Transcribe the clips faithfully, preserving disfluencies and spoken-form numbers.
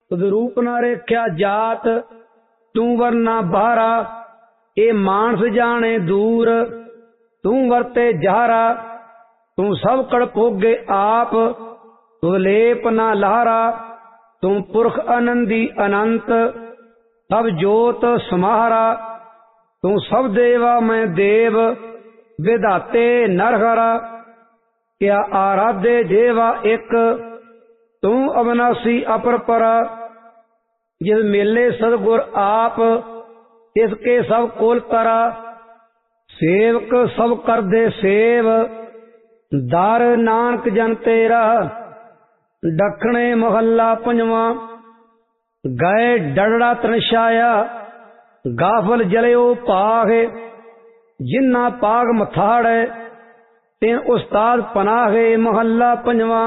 तुद रूप न रेख्या जात, तू वरना बारा, ए मानस जाने दूर, तू वरते जहारा, तू सब कड़ भोगे आप, तुद लेप न लहारा, तू पुरख आनंदी अनंत, सब जोत समाहरा, तू सब देवा मैं देव, विधाते नरहरा, क्या आराध्य जेवा एक, तू अविनाशी अपर परा, जिस मेले सदगुर आप, इसके सब कोल तरा, सेवक सब कर दे सेव, दार नानक जन तेरा, दखणे मोहल्ला पंजवा, गए डरड़ा तनशाया, गाफल जलियो पाग, जिन्ना पाग मथाड़े, तिन उस्ताद पनाहे मोहल्ला पंजवा,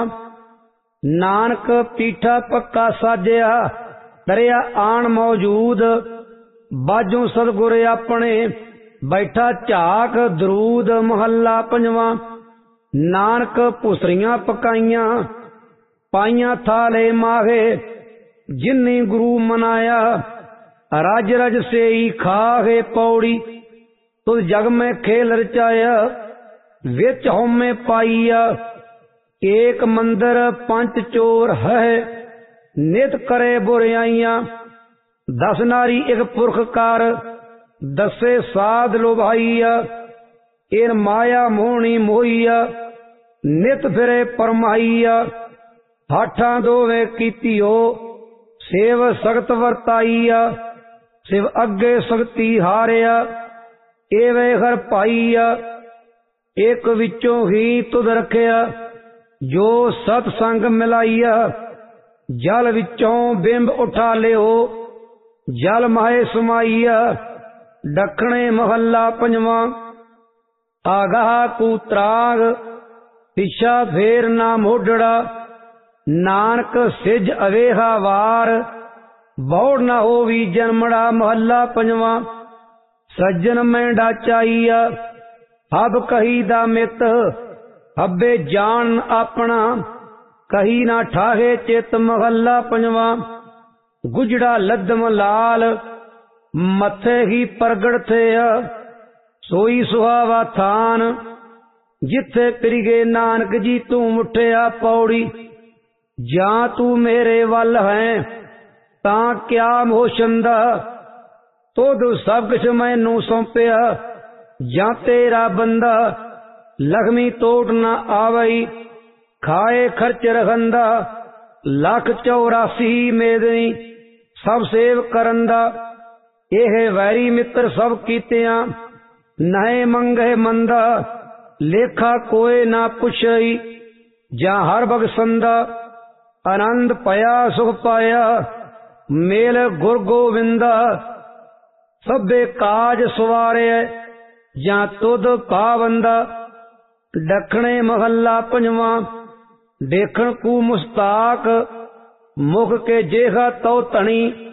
नानक पीठा पक्का साजया, दरिया आन मौजूद, बाजू सदगुर अपने, बैठा झाक दरूद मोहल्ला पंजवा, नानक भुसरियां पकाइया, पाइया थाले माहे, जिन्नी गुरु मनाया, रज रज से ही खाहे पौड़ी, तुद जग में खेल रचाया, विच होमे पाइया, एक मंदिर पंच चोर है, नित करे बुराइयां, दस नारी एक पुरख कार, दसे साध लोभाइया, इन माया मोहनी मोहिया, नित फिरे परमाइया, हाठा दोवे कीतियो, सेव सख्त वरताइया, शिव अगे सख्ती हारिया, एवे हर पाइया, एक विचों ही तुद रखिया, जो सतसंग मिलाइया, जल विचों बिंब उठा लियो, जल माहे समाइया, दखणे मोहल्ला पंजवा, आगाह कूत्राग, पिछा फेर ना मोडड़ा, नानक सिज अवेहा वार, बौड़ न होवी जन्मड़ा मोहल्ला पंजवा, सज्जन मैंडा चाइया, हब कही दा मित, हब्बे जान अपना, कही ना ठाहे चित मोहल्ला पंजवा, गुजड़ा लद्दम लाल, मथे ही प्रगट थे, सोई सुहावा थान, जिथे पिरगे नानक जी तू मुठिया पौड़ी, जा तू मेरे वल है, ता क्या मोशंदा, तुद सब कुछ मैनू सौंपिया, जा तेरा बंदा, लक्ष्मी तोड़ ना आवई, खाए खर्च रखंदा, लख चौरासी मेदनी, सब सेव करंदा, यह वैरी मित्र सब कीतिया, नहे मंगे मंदा, लेखा कोई ना पुछई, जा हर बगसंदा, आनंद पया सुख पाया, मेल गुर गोविंदा, सबे काज सवारे, जा तुद पाबंदा, दखणे मोहल्ला पंजवा, देखण कू मुस्ताक, मुख के जेहा तो धनी,